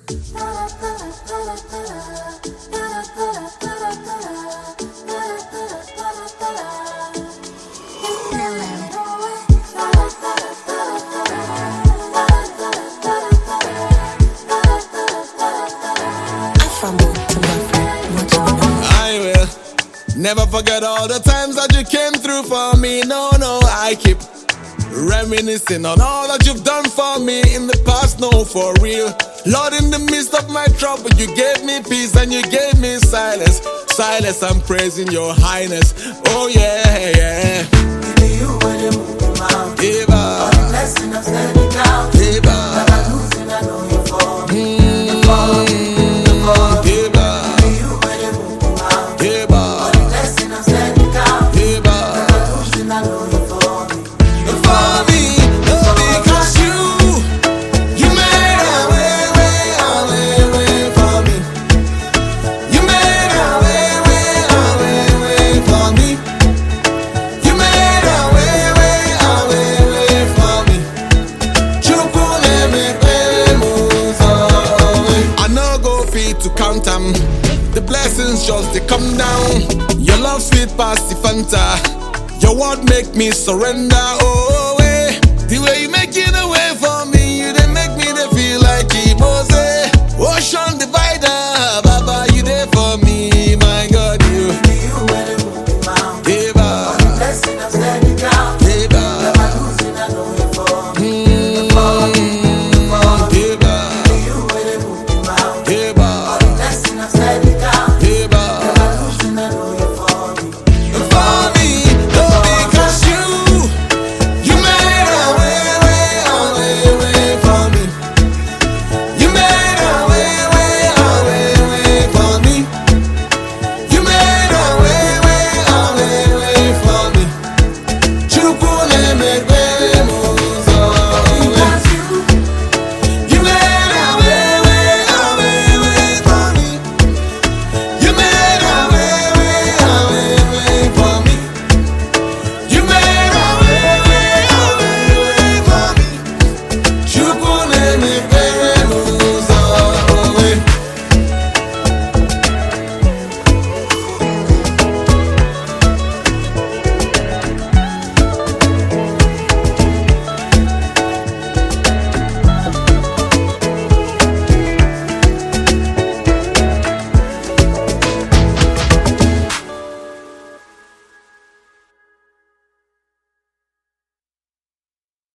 I will never forget all the times that you came through for me. No, I keep reminiscing on all that you've done for me in the past. No, for real, Lord, in the midst of my trouble, you gave me peace and you gave me silence. Silence, I'm praising your highness. Oh yeah. Baby, you were the moving mountain. Eva. All the blessing I'm standing down. Eva. Never losing, I know you're for me. You're for me. You're for me. Eva. Baby, you were the moving mountain. Eva. All the blessing I'm standing down. Eva. Never losing, I know you're for me. You're for me. Because you made a way for me. You made a way for me. You made a way for me. I no go fit to count them. The blessings just they come down. Your love sweet past the Fanta. Your word make me surrender. Oh, way. The way you making a way for